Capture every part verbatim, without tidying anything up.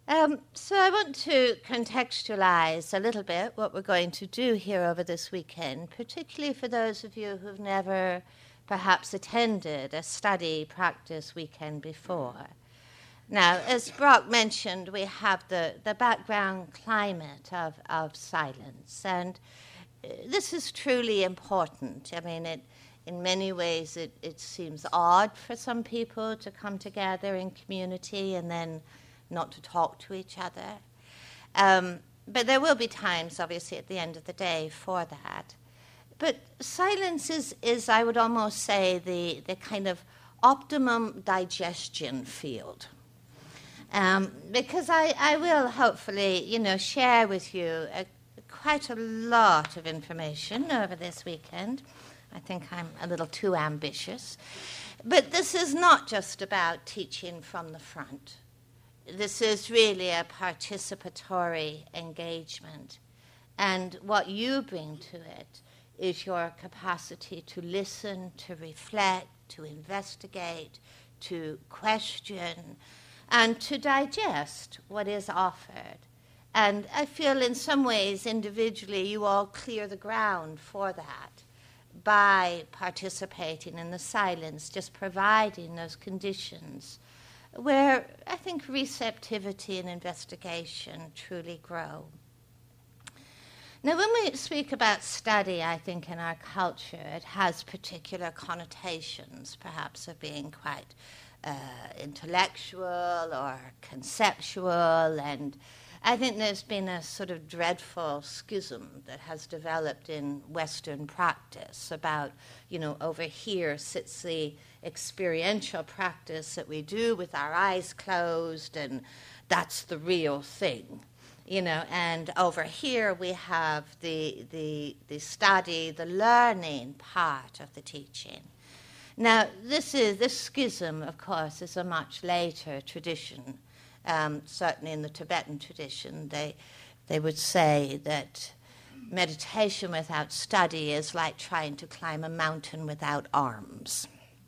Um, so I want to contextualize a little bit what we're going to do here over this weekend, particularly for those of you who've never perhaps attended a study practice weekend before. Now, as Brock mentioned, we have the, the background climate of, of silence, and uh, this is truly important. I mean, it, in many ways, it, it seems odd for some people to come together in community and then not to talk to each other. Um, but there will be times, obviously, at the end of the day for that. But silence is, is I would almost say, the, the kind of optimum digestion field. Um, because I, I will hopefully, you know, share with you a, quite a lot of information over this weekend. I think I'm a little too ambitious. But this is not just about teaching from the front. This is really a participatory engagement. And what you bring to it is your capacity to listen, to reflect, to investigate, to question, and to digest what is offered. And I feel in some ways, individually, you all clear the ground for that by participating in the silence, just providing those conditions where I think receptivity and investigation truly grow. Now, when we speak about study, I think in our culture, it has particular connotations, perhaps of being quite uh, intellectual or conceptual, and I think there's been a sort of dreadful schism that has developed in Western practice about, you know, over here sits the experiential practice that we do with our eyes closed, and that's the real thing, you know, and over here we have the the the study, the learning part of the teaching. Now, this is this schism, of course, is a much later tradition. Um, certainly in the Tibetan tradition, they they would say that meditation without study is like trying to climb a mountain without arms.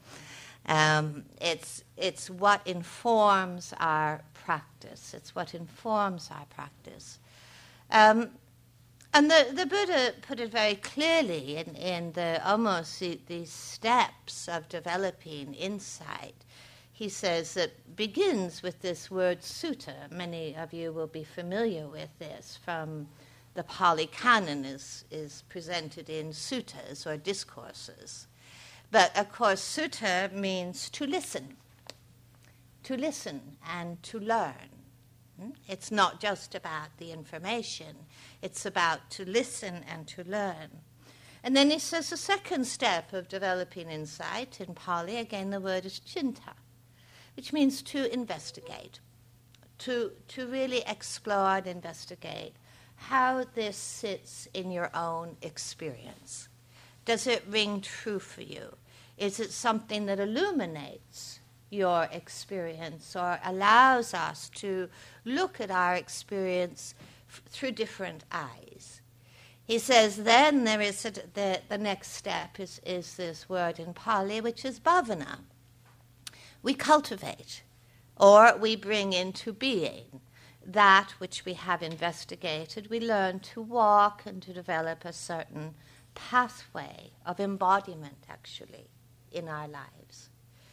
Um, it's it's what informs our practice. It's what informs our practice. Um, and the, the Buddha put it very clearly in, in the almost the, the steps of developing insight. He says it begins with this word sutta. Many of you will be familiar with this from the Pali Canon is, is presented in suttas or discourses. But, of course, sutta means to listen, to listen and to learn. It's not just about the information. It's about to listen and to learn. And then he says the second step of developing insight in Pali, again the word is cinta, which means to investigate, to, to really explore and investigate how this sits in your own experience. Does it ring true for you? Is it something that illuminates your experience or allows us to look at our experience f- through different eyes? He says then there is a, the, the next step is, is this word in Pali, which is bhavana. We cultivate, or we bring into being that which we have investigated. We learn to walk and to develop a certain pathway of embodiment, actually, in our lives.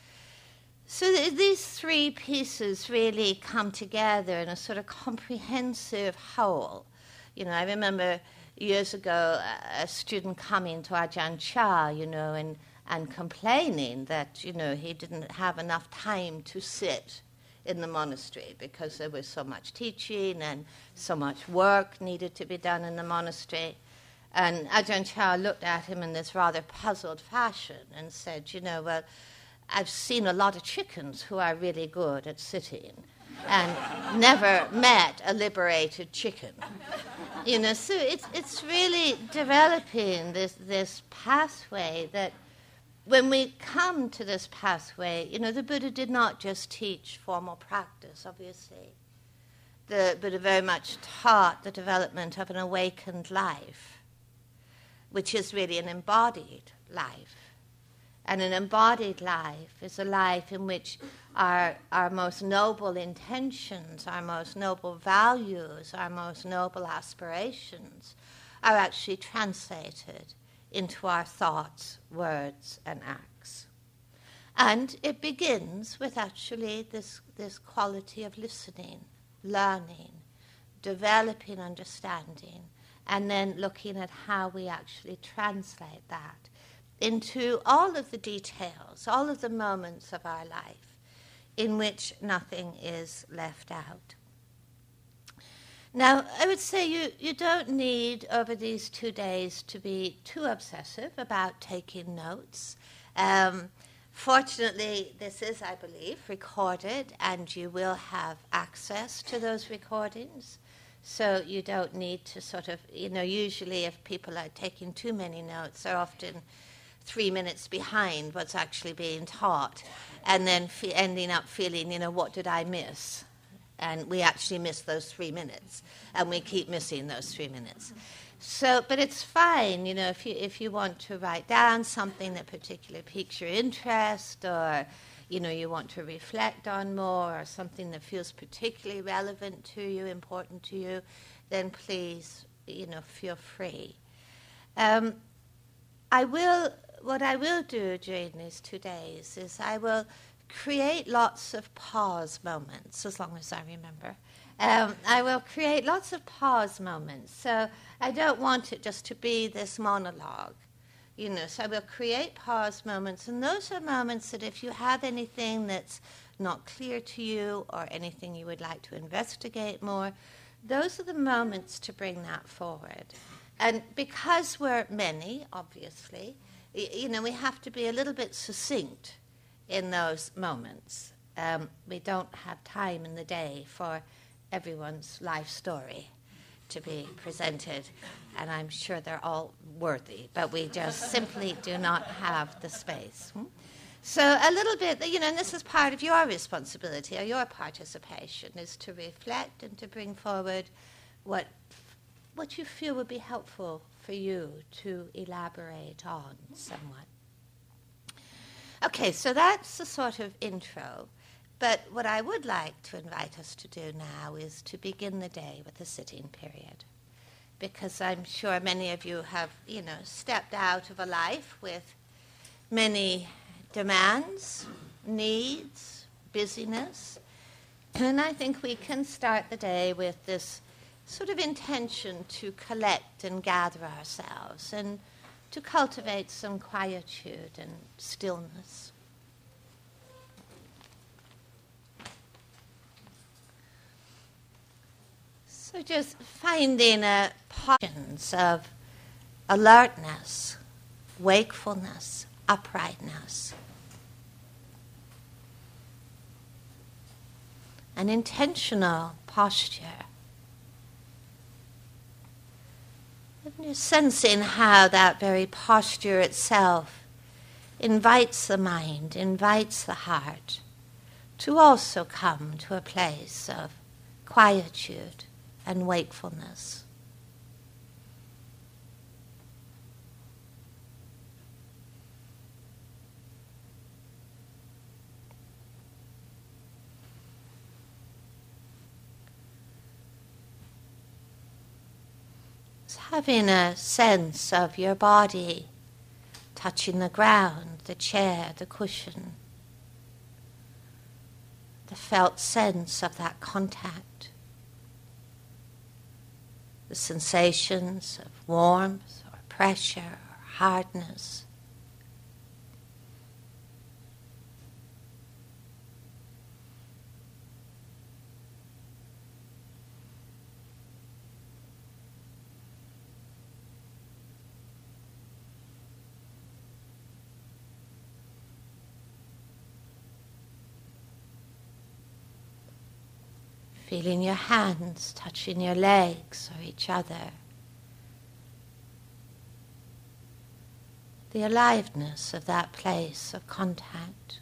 So th- these three pieces really come together in a sort of comprehensive whole. You know, I remember years ago a, a student coming to Ajahn Chah, you know, and, and complaining that, you know, he didn't have enough time to sit in the monastery because there was so much teaching and so much work needed to be done in the monastery. And Ajahn Chah looked at him in this rather puzzled fashion and said, you know, well, I've seen a lot of chickens who are really good at sitting and never met a liberated chicken. You know, so it's it's really developing this this pathway that when we come to this pathway, you know, the Buddha did not just teach formal practice, obviously. The Buddha very much taught the development of an awakened life, which is really an embodied life. And an embodied life is a life in which our, our most noble intentions, our most noble values, our most noble aspirations are actually translated into our thoughts, words, and acts. And it begins with actually this, this quality of listening, learning, developing understanding, and then looking at how we actually translate that into all of the details, all of the moments of our life in which nothing is left out. Now, I would say you, you don't need over these two days to be too obsessive about taking notes. Um, fortunately, this is, I believe, recorded, and you will have access to those recordings. So you don't need to sort of, you know, usually if people are taking too many notes, they're often three minutes behind what's actually being taught, and then fe- ending up feeling, you know, what did I miss? And we actually miss those three minutes, and we keep missing those three minutes. So, but it's fine, you know, if you if you want to write down something that particularly piques your interest, or, you know, you want to reflect on more, or something that feels particularly relevant to you, important to you, then please, you know, feel free. Um, I will, what I will do during these two days is I will create lots of pause moments, as long as I remember. Um, I will create lots of pause moments. So I don't want it just to be this monologue, you know. So I will create pause moments, and those are moments that if you have anything that's not clear to you or anything you would like to investigate more, those are the moments to bring that forward. And because we're many, obviously, y- you know, we have to be a little bit succinct in those moments. Um, we don't have time in the day for everyone's life story to be presented, and I'm sure they're all worthy, but we just simply do not have the space. Hmm? So a little bit, you know, and this is part of your responsibility or your participation, is to reflect and to bring forward what what you feel would be helpful for you to elaborate on somewhat. Okay, so that's the sort of intro. But what I would like to invite us to do now is to begin the day with a sitting period. Because I'm sure many of you have, you know, stepped out of a life with many demands, needs, busyness. And I think we can start the day with this sort of intention to collect and gather ourselves and to cultivate some quietude and stillness. So just finding a posture of alertness, wakefulness, uprightness. An intentional posture. And you're sensing how that very posture itself invites the mind, invites the heart to also come to a place of quietude and wakefulness. Having a sense of your body touching the ground, the chair, the cushion, the felt sense of that contact, the sensations of warmth or pressure or hardness. Feeling your hands touching your legs or each other. The aliveness of that place of contact.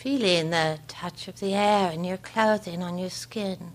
feeling the touch of the air in your clothing on your skin.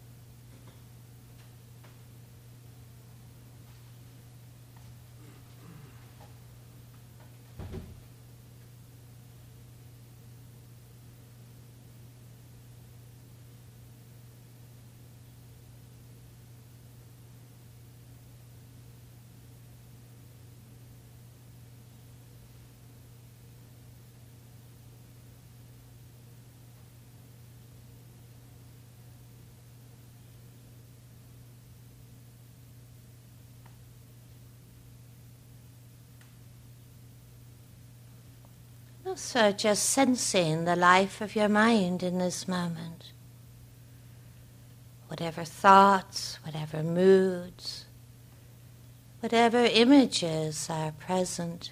Also just sensing the life of your mind in this moment. Whatever thoughts, whatever moods, whatever images are present.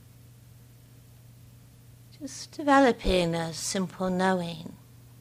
Just developing a simple knowing.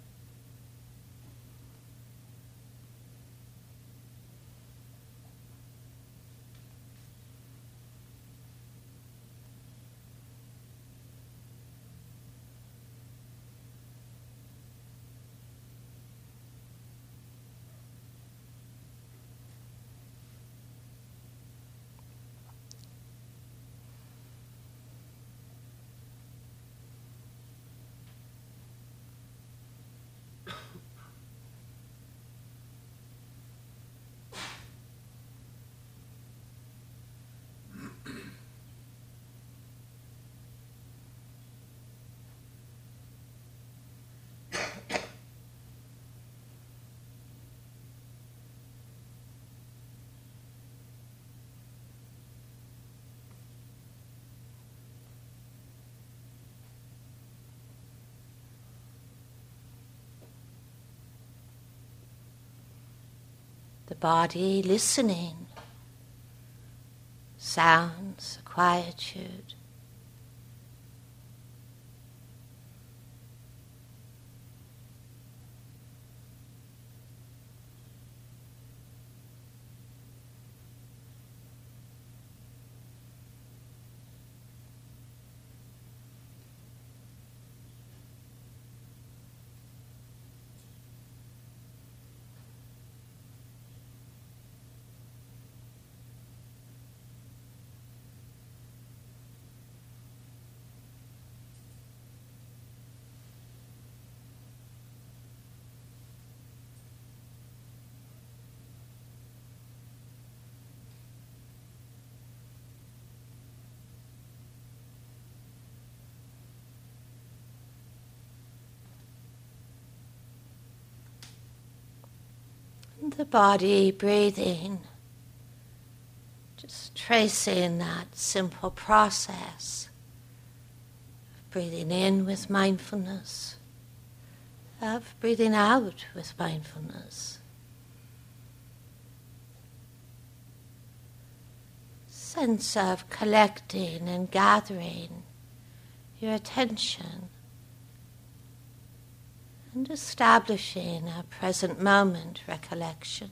The body listening, sounds, quietude. The body breathing, just tracing that simple process of breathing in with mindfulness, of breathing out with mindfulness. Sense of collecting and gathering your attention and establishing a present moment recollection.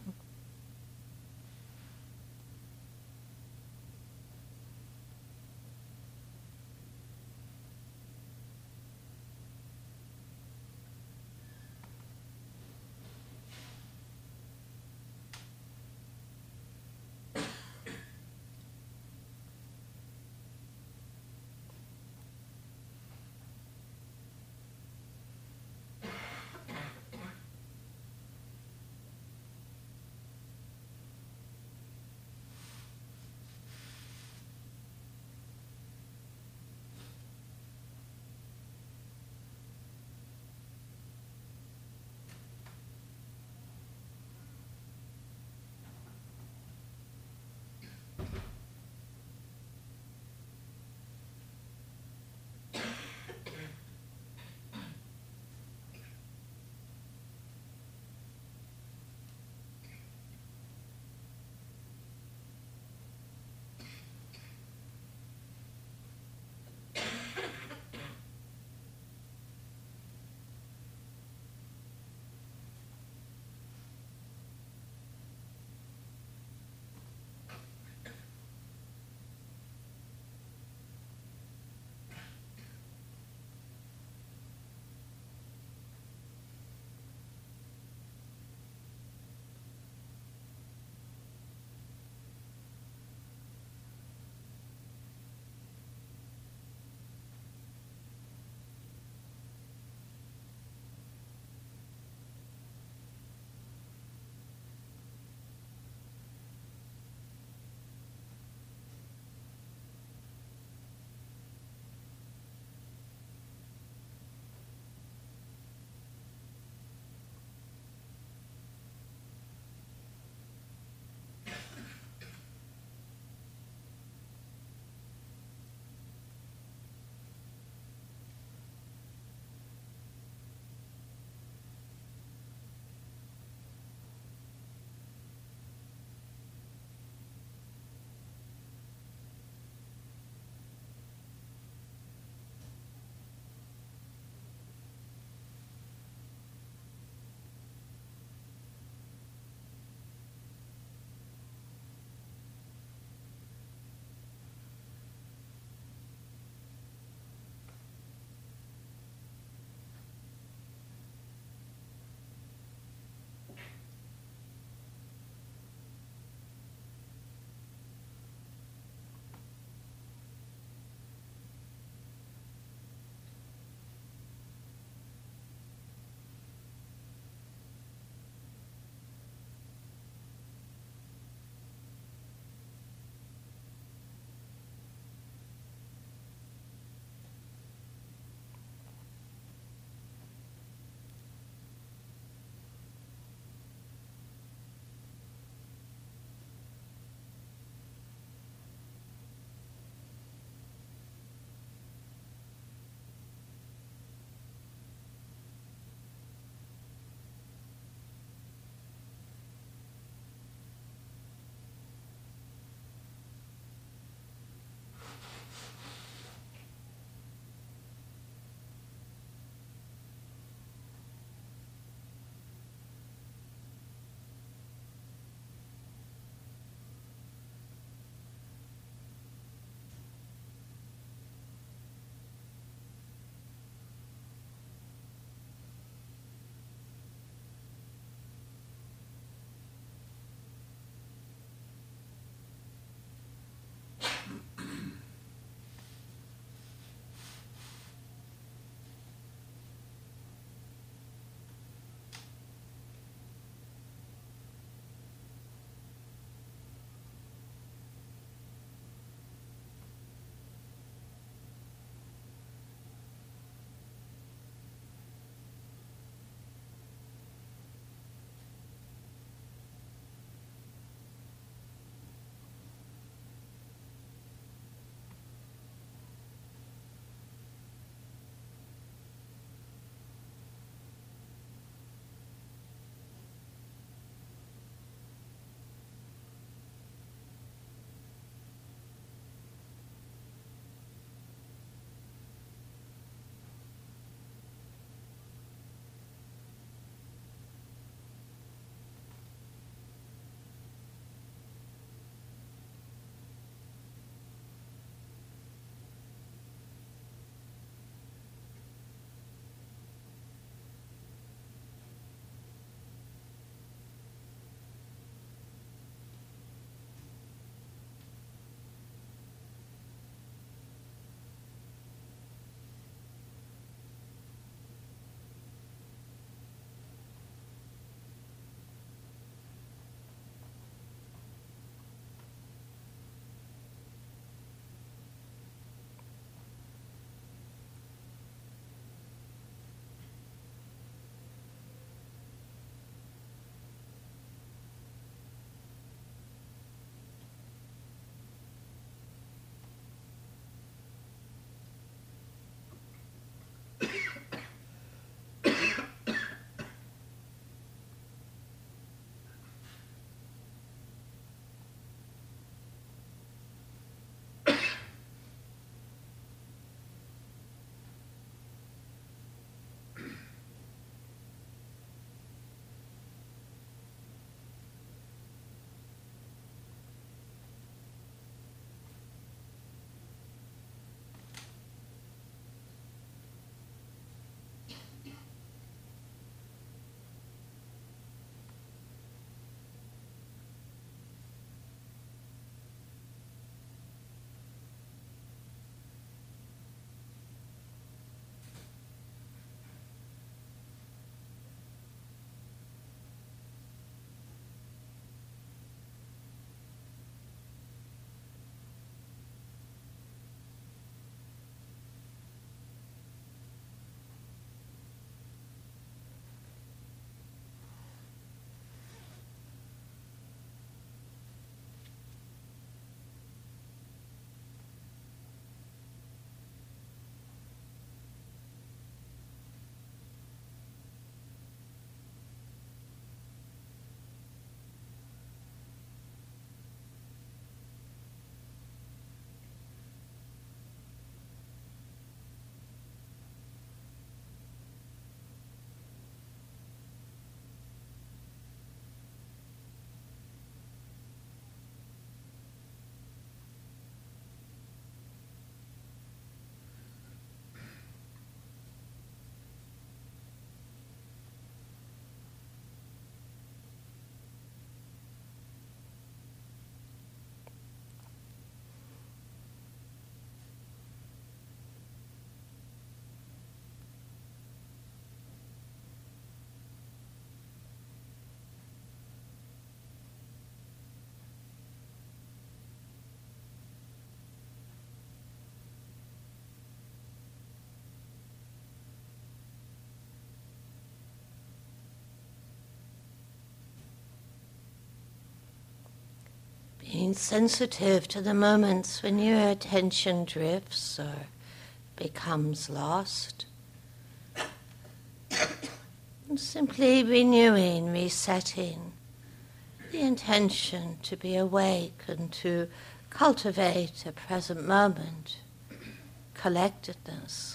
being sensitive to the moments when your attention drifts or becomes lost. And simply renewing, resetting the intention to be awake and to cultivate a present moment, collectedness.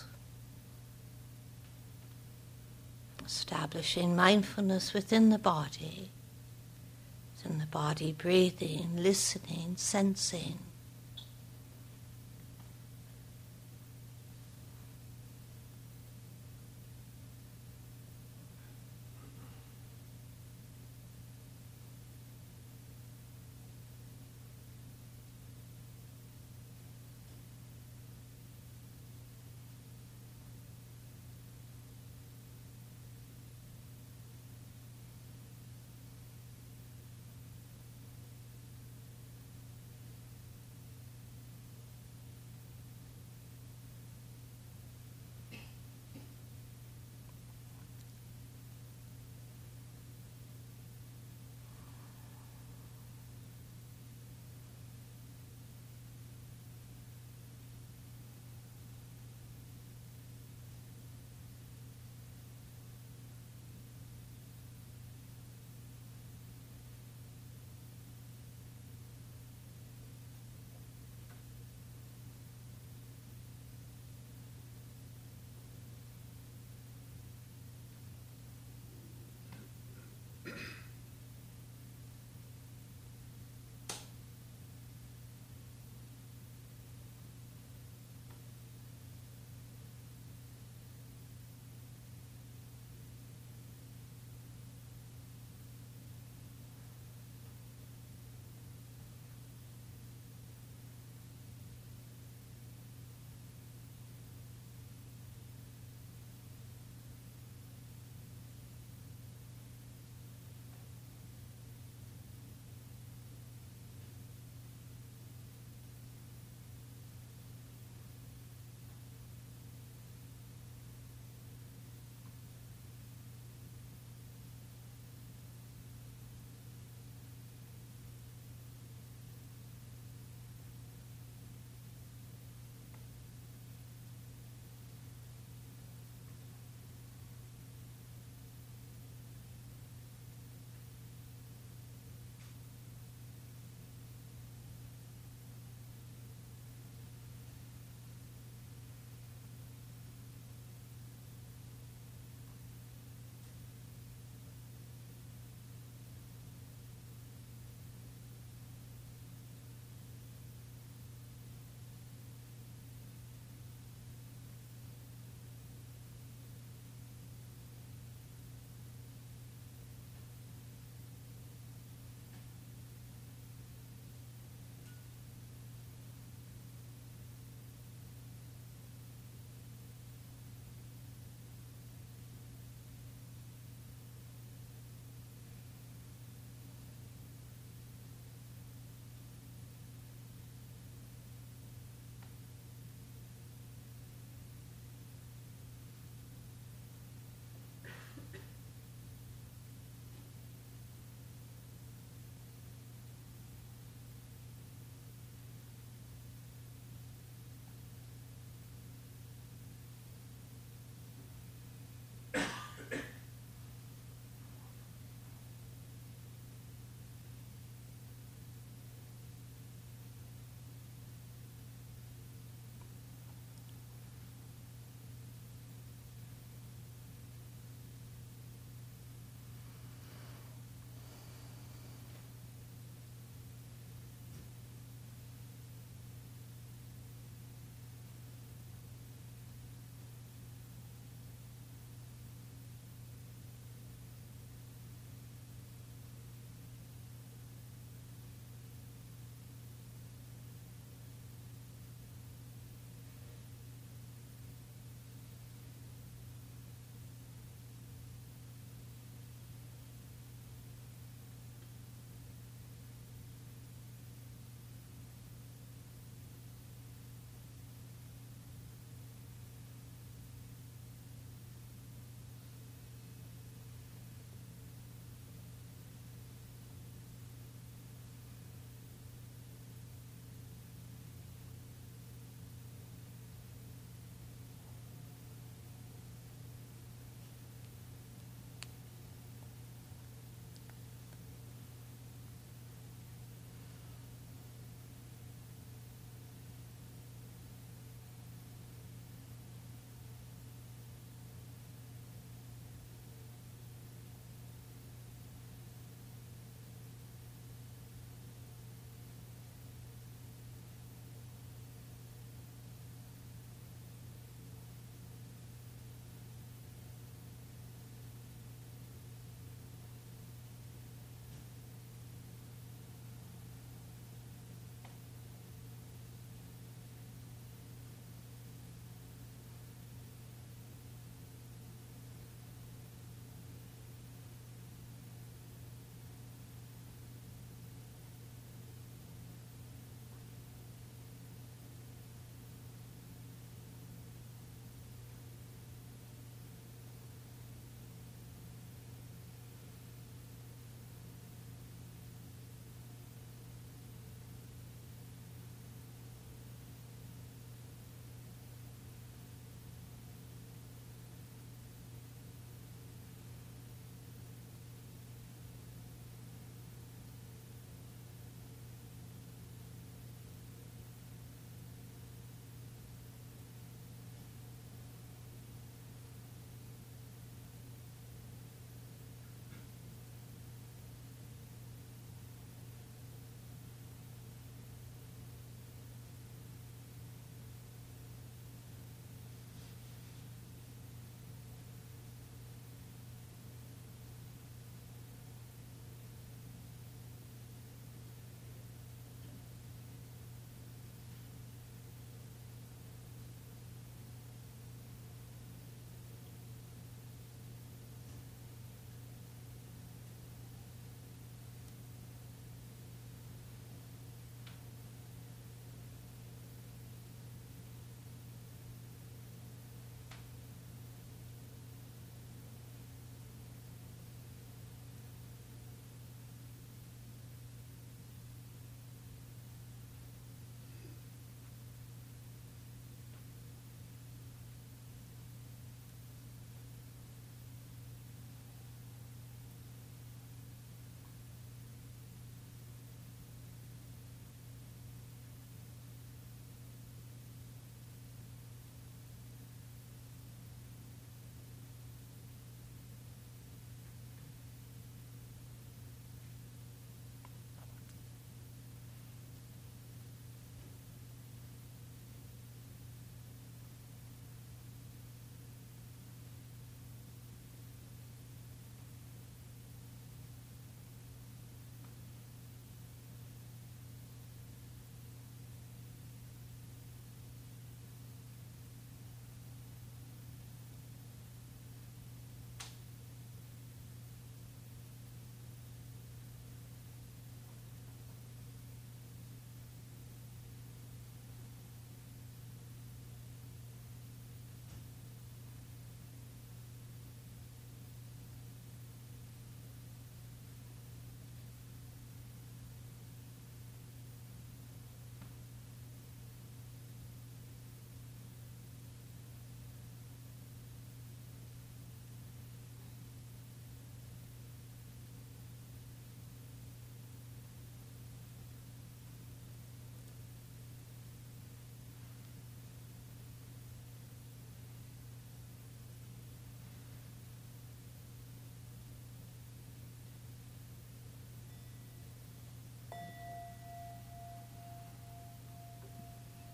Establishing mindfulness within the body, within the body breathing, listening, sensing.